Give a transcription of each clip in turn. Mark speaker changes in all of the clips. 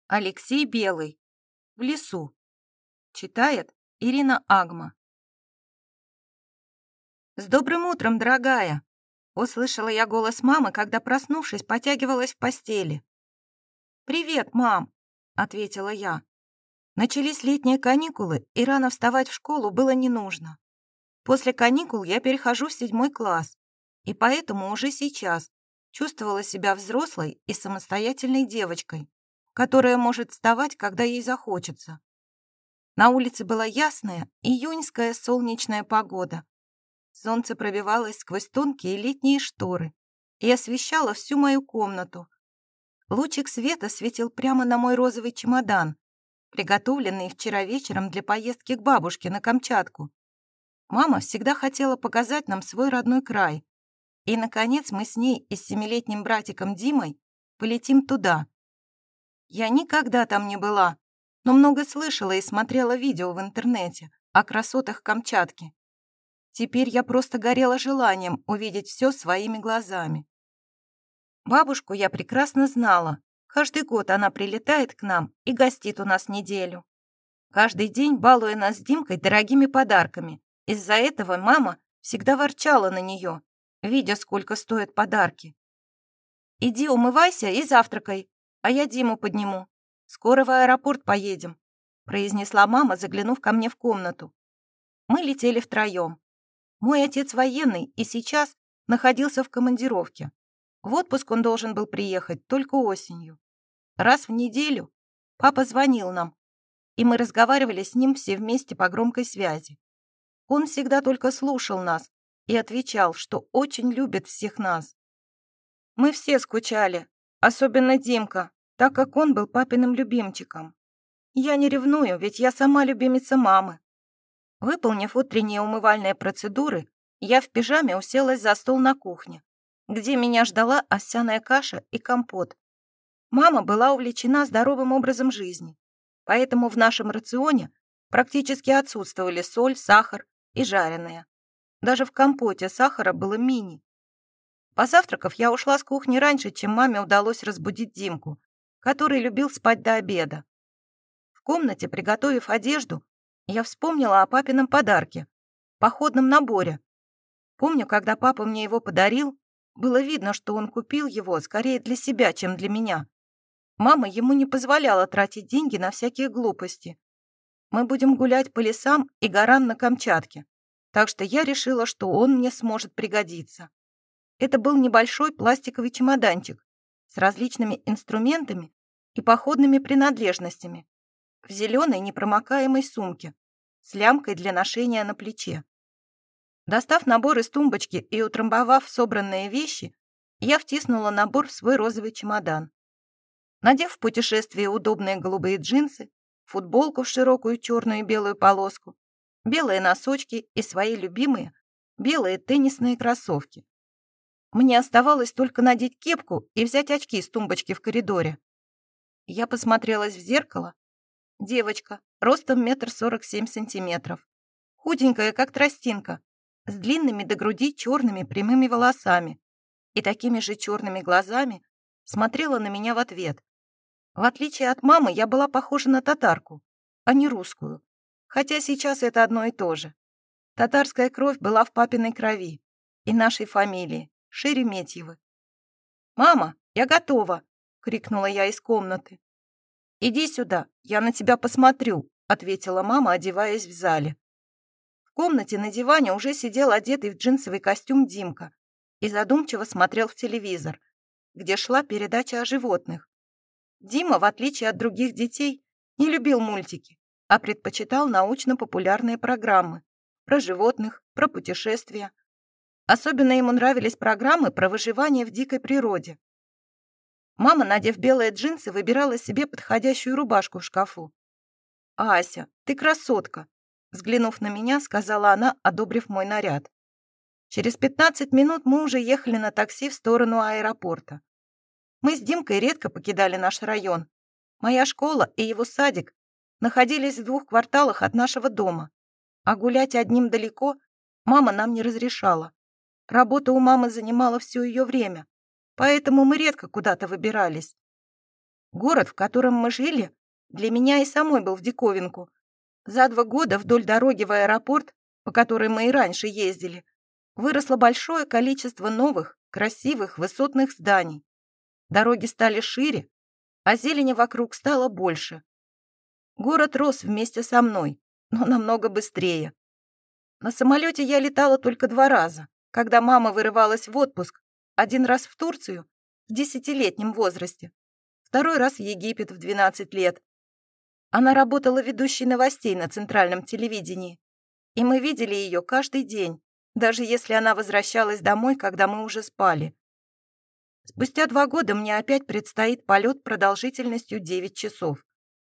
Speaker 1: Алексей Белый. В лесу. Читает Ирина Агма. «С добрым утром, дорогая!» Услышала я голос мамы, когда, проснувшись, потягивалась в постели. «Привет, мам!» — ответила я. Начались летние каникулы, и рано вставать в школу было не нужно. После каникул я перехожу в 7 класс, и поэтому уже сейчас чувствовала себя взрослой и самостоятельной девочкой, которая может вставать, когда ей захочется. На улице была ясная июньская солнечная погода. Солнце пробивалось сквозь тонкие летние шторы и освещало всю мою комнату. Лучик света светил прямо на мой розовый чемодан, приготовленный вчера вечером для поездки к бабушке на Камчатку. Мама всегда хотела показать нам свой родной край. И, наконец, мы с ней и с 7-летним братиком Димой полетим туда. Я никогда там не была, но много слышала и смотрела видео в интернете о красотах Камчатки. Теперь я просто горела желанием увидеть все своими глазами. Бабушку я прекрасно знала. Каждый год она прилетает к нам и гостит у нас неделю. Каждый день балуя нас с Димкой дорогими подарками. Из-за этого мама всегда ворчала на нее, видя, сколько стоят подарки. «Иди умывайся и завтракай, а я Диму подниму. Скоро в аэропорт поедем», произнесла мама, заглянув ко мне в комнату. Мы летели втроем. Мой отец военный и сейчас находился в командировке. В отпуск он должен был приехать только осенью. Раз в неделю папа звонил нам, и мы разговаривали с ним все вместе по громкой связи. Он всегда только слушал нас и отвечал, что очень любит всех нас. Мы все скучали, особенно Димка, так как он был папиным любимчиком. Я не ревную, ведь я сама любимица мамы. Выполнив утренние умывальные процедуры, я в пижаме уселась за стол на кухне, где меня ждала овсяная каша и компот. Мама была увлечена здоровым образом жизни, поэтому в нашем рационе практически отсутствовали соль, сахар и жареное. Даже в компоте сахара было мини. Позавтракав, я ушла с кухни раньше, чем маме удалось разбудить Димку, который любил спать до обеда. В комнате, приготовив одежду, я вспомнила о папином подарке, походном наборе. Помню, когда папа мне его подарил, было видно, что он купил его скорее для себя, чем для меня. Мама ему не позволяла тратить деньги на всякие глупости. Мы будем гулять по лесам и горам на Камчатке, так что я решила, что он мне сможет пригодиться. Это был небольшой пластиковый чемоданчик с различными инструментами и походными принадлежностями в зеленой непромокаемой сумке с лямкой для ношения на плече. Достав набор из тумбочки и утрамбовав собранные вещи, я втиснула набор в свой розовый чемодан. Надев в путешествие удобные голубые джинсы, футболку в широкую черную и белую полоску, белые носочки и свои любимые белые теннисные кроссовки. Мне оставалось только надеть кепку и взять очки с тумбочки в коридоре. Я посмотрелась в зеркало. Девочка, ростом 1,47 м, худенькая, как тростинка, с длинными до груди черными прямыми волосами и такими же черными глазами смотрела на меня в ответ. В отличие от мамы, я была похожа на татарку, а не русскую, хотя сейчас это одно и то же. Татарская кровь была в папиной крови и нашей фамилии, Шереметьевы. «Мама, я готова!» — крикнула я из комнаты. «Иди сюда, я на тебя посмотрю», — ответила мама, одеваясь в зале. В комнате на диване уже сидел одетый в джинсовый костюм Димка и задумчиво смотрел в телевизор, где шла передача о животных. Дима, в отличие от других детей, не любил мультики, а предпочитал научно-популярные программы про животных, про путешествия. Особенно ему нравились программы про выживание в дикой природе. Мама, надев белые джинсы, выбирала себе подходящую рубашку в шкафу. «Ася, ты красотка!» Взглянув на меня, сказала она, одобрив мой наряд. Через 15 минут мы уже ехали на такси в сторону аэропорта. Мы с Димкой редко покидали наш район. Моя школа и его садик находились в 2 кварталах от нашего дома, а гулять одним далеко мама нам не разрешала. Работа у мамы занимала все ее время, поэтому мы редко куда-то выбирались. Город, в котором мы жили, для меня и самой был в диковинку. За 2 года вдоль дороги в аэропорт, по которой мы и раньше ездили, выросло большое количество новых, красивых, высотных зданий. Дороги стали шире, а зелени вокруг стало больше. Город рос вместе со мной, но намного быстрее. На самолете я летала только 2 раза, когда мама вырывалась в отпуск, 1 раз в Турцию в 10-летнем возрасте, 2 раз в Египет в 12 лет. Она работала ведущей новостей на центральном телевидении, и мы видели ее каждый день, даже если она возвращалась домой, когда мы уже спали. Спустя 2 года мне опять предстоит полет продолжительностью 9 часов.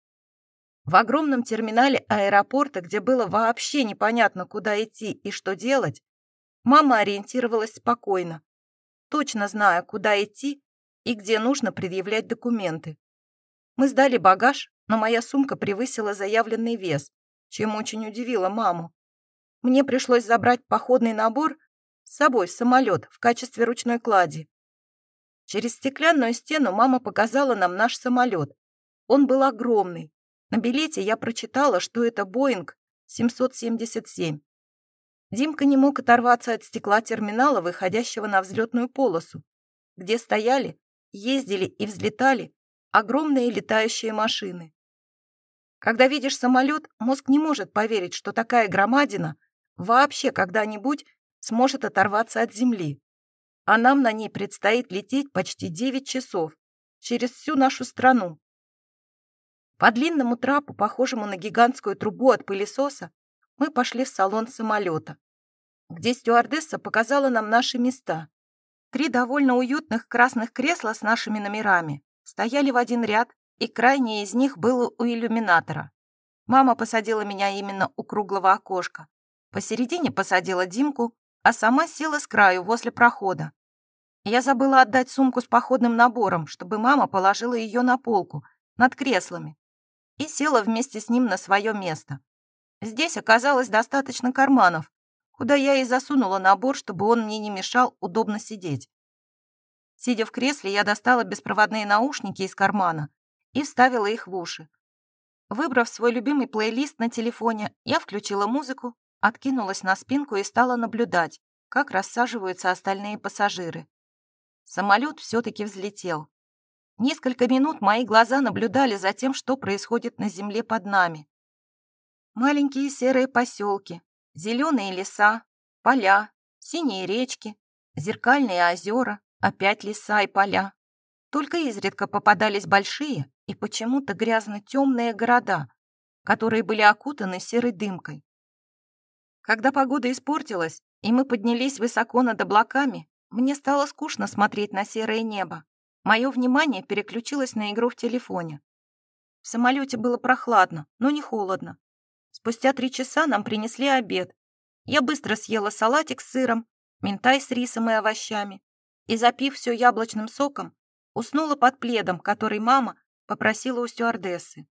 Speaker 1: В огромном терминале аэропорта, где было вообще непонятно, куда идти и что делать, мама ориентировалась спокойно, точно зная, куда идти и где нужно предъявлять документы. Мы сдали багаж, но моя сумка превысила заявленный вес, чем очень удивила маму. Мне пришлось забрать походный набор с собой в самолет в качестве ручной клади. Через стеклянную стену мама показала нам наш самолет. Он был огромный. На билете я прочитала, что это Боинг 777. Димка не мог оторваться от стекла терминала, выходящего на взлетную полосу, где стояли, ездили и взлетали огромные летающие машины. Когда видишь самолет, мозг не может поверить, что такая громадина вообще когда-нибудь сможет оторваться от земли. А нам на ней предстоит лететь почти 9 часов через всю нашу страну. По длинному трапу, похожему на гигантскую трубу от пылесоса, мы пошли в салон самолета, где стюардесса показала нам наши места. 3 довольно уютных красных кресла с нашими номерами стояли в один ряд, и крайнее из них было у иллюминатора. Мама посадила меня именно у круглого окошка. Посередине посадила Димку, а сама села с краю возле прохода. Я забыла отдать сумку с походным набором, чтобы мама положила ее на полку над креслами и села вместе с ним на свое место. Здесь оказалось достаточно карманов, куда я и засунула набор, чтобы он мне не мешал удобно сидеть. Сидя в кресле, я достала беспроводные наушники из кармана и вставила их в уши. Выбрав свой любимый плейлист на телефоне, я включила музыку, откинулась на спинку и стала наблюдать, как рассаживаются остальные пассажиры. Самолет все-таки взлетел. Несколько минут мои глаза наблюдали за тем, что происходит на земле под нами. Маленькие серые поселки, зеленые леса, поля, синие речки, зеркальные озера, опять леса и поля. Только изредка попадались большие и почему-то грязно-темные города, которые были окутаны серой дымкой. Когда погода испортилась, и мы поднялись высоко над облаками, мне стало скучно смотреть на серое небо. Мое внимание переключилось на игру в телефоне. В самолете было прохладно, но не холодно. Спустя 3 часа нам принесли обед. Я быстро съела салатик с сыром, минтай с рисом и овощами и, запив все яблочным соком, уснула под пледом, который мама попросила у стюардессы.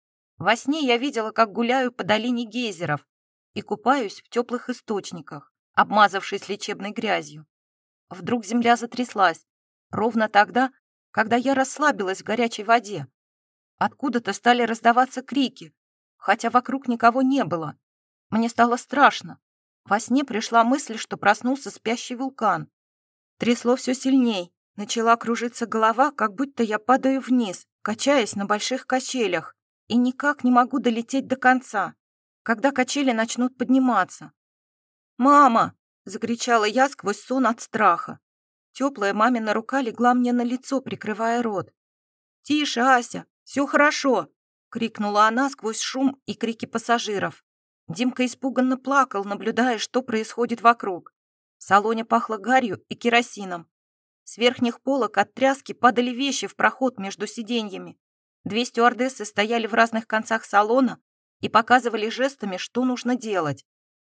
Speaker 1: Во сне я видела, как гуляю по долине гейзеров и купаюсь в теплых источниках, обмазавшись лечебной грязью. Вдруг земля затряслась, ровно тогда, когда я расслабилась в горячей воде. Откуда-то стали раздаваться крики, хотя вокруг никого не было. Мне стало страшно. Во сне пришла мысль, что проснулся спящий вулкан. Трясло все сильней, начала кружиться голова, как будто я падаю вниз, качаясь на больших качелях, и никак не могу долететь до конца, когда качели начнут подниматься. «Мама!» — закричала я сквозь сон от страха. Теплая мамина рука легла мне на лицо, прикрывая рот. «Тише, Ася, все хорошо!» — крикнула она сквозь шум и крики пассажиров. Димка испуганно плакал, наблюдая, что происходит вокруг. В салоне пахло гарью и керосином. С верхних полок от тряски падали вещи в проход между сиденьями. 2 стюардессы стояли в разных концах салона и показывали жестами, что нужно делать.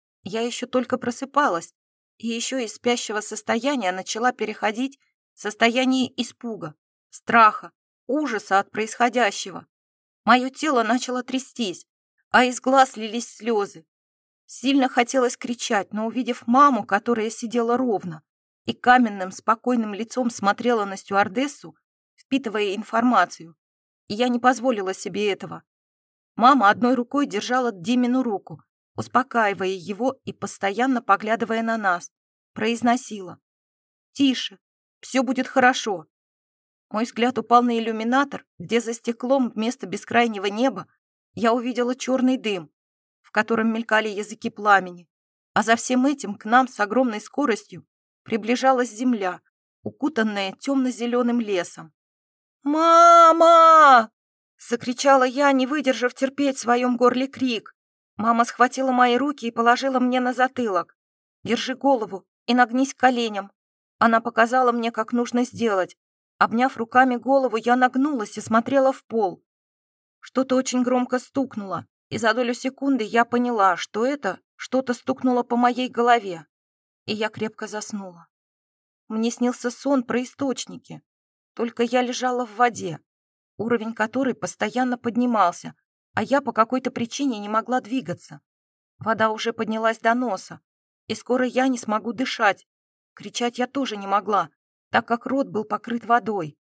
Speaker 1: Я еще только просыпалась, и еще из спящего состояния начала переходить в состояние испуга, страха, ужаса от происходящего. Мое тело начало трястись, а из глаз лились слезы. Сильно хотелось кричать, но, увидев маму, которая сидела ровно и каменным, спокойным лицом смотрела на стюардессу, впитывая информацию, и я не позволила себе этого. Мама одной рукой держала Димину руку, успокаивая его и постоянно поглядывая на нас, произносила: «Тише, все будет хорошо». Мой взгляд упал на иллюминатор, где за стеклом вместо бескрайнего неба я увидела черный дым, в котором мелькали языки пламени, а за всем этим к нам с огромной скоростью приближалась земля, укутанная темно-зеленым лесом. «Мама!» — закричала я, не выдержав терпеть в своем горле крик. Мама схватила мои руки и положила мне на затылок. «Держи голову и нагнись к коленям». Она показала мне, как нужно сделать. Обняв руками голову, я нагнулась и смотрела в пол. Что-то очень громко стукнуло, и за долю секунды я поняла, что это что-то стукнуло по моей голове, и я крепко заснула. Мне снился сон про источники, только я лежала в воде, уровень которой постоянно поднимался, а я по какой-то причине не могла двигаться. Вода уже поднялась до носа, и скоро я не смогу дышать. Кричать я тоже не могла, так как рот был покрыт водой.